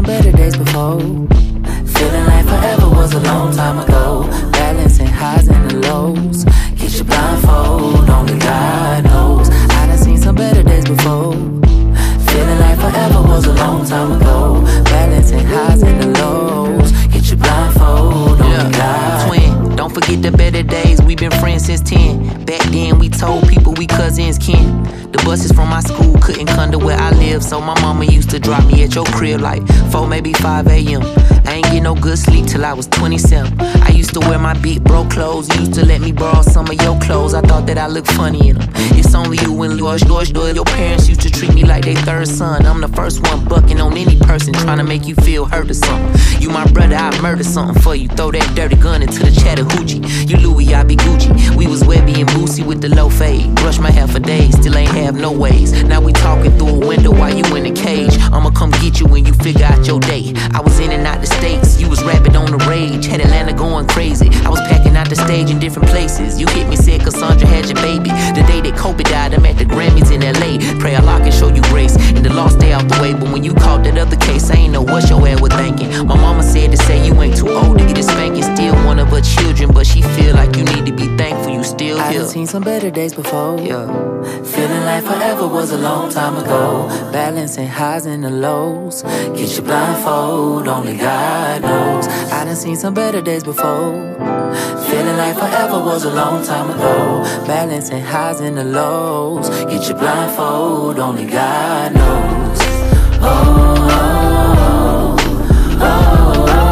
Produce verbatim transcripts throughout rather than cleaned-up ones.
better days before. Feeling like forever was a long time ago. Balancing highs and the lows. Get your blindfold, only God knows. I done seen some better days before. Feeling like forever was a long time ago. Balancing highs and the lows. Get your blindfold, only yeah. God. Twin, don't forget the better days. We been friends since ten. Back then we told people we cousins kin. The buses from my school couldn't come to where I live, so my mama used to drop me at your crib like four, maybe five A M I ain't get no good sleep till I was twenty-seven. I used to wear my big bro clothes. You used to let me borrow some of your clothes. I thought that I looked funny in them. It's only you and George, George, George. Your parents used to treat me like they third son. I'm the first one bucking on any person trying to make you feel hurt or something. You my brother, I'd murder something for you. Throw that dirty gun into the Chattahoochee. You Louis, I be Gucci. We was Webby and Boosie with the low fade. Brush my hair for days, still ain't have no ways. Now we talking through a window while you in a cage. I'ma come get you when you figure out your day. I was in and out the States, you was rapping on the rage. Had Atlanta going crazy, I was packing out the stage in different places. You hit me, said Cassandra had your baby. The day that Kobe died, I'm at the Grammys in L A. Pray Allah can show you grace, and the law stay out the way. But when you caught that other case, I ain't know what your ass was thinking. My mama said to say you ain't too old to get a spanking. Still one of her children, but she feel like you need to be thankful you still I here. done seen some better days before. Yeah. Feeling like forever was a long time ago. Balancing highs and the lows. Get your blindfold, only God knows. I done seen some better days before. Feeling like forever was a long time ago. Balancing highs and the lows. Get your blindfold, only God knows. Oh, oh, oh, oh, oh.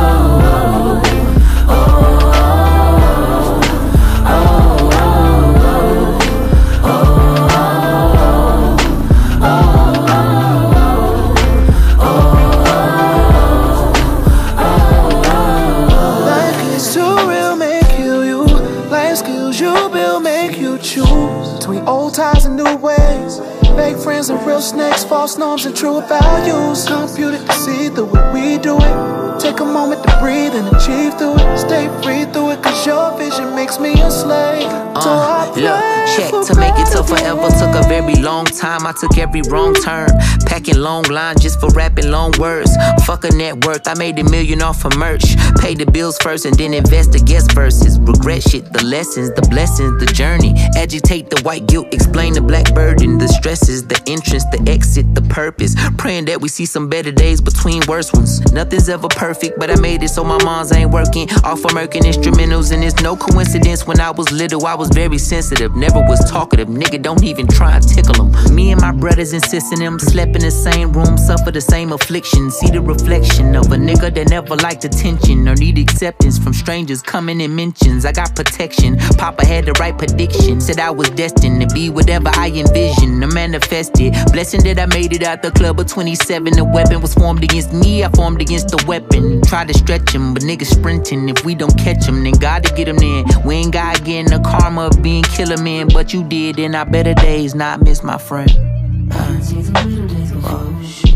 Between old ties and new ways, fake friends and real snakes, false norms and true values. Computed to see the way we do it. Take a moment to breathe and achieve through it. Stay free through it, cause your vision makes me a slave. So uh, Look, check to make it to forever took a very long time. I took every wrong turn, packing long lines just for rapping long words. Fuck a net worth, I made a million off of merch. Pay the bills first and then invest the guest verses. Regret shit, the lessons, the blessings, the journey. Agitate the white guilt, explain the black burden. The stresses, the entrance, the exit, the purpose. Praying that we see some better days between worse ones. Nothing's ever perfect, but I made it so my mom's ain't working. Off American instrumentals, and it's no coincidence. When I was little, I was very sensitive. Never was talkative, nigga, don't even try and tickle them. Me and my brothers insisting them slept in the same room, suffer the same affliction. See the reflection of a nigga that never liked attention or need acceptance from strangers coming in mentions. I got protection, Papa had the right prediction. Said I was destined to be whatever I envisioned. I manifested, blessing that I made it out the club of twenty-seven. The weapon was formed against me, I formed against the weapon. Try to stretch him, but niggas sprinting. If we don't catch him, then God to get him in. We ain't God getting the karma of being killer men, but you did in our better days not miss my friend. I done seen some better days before.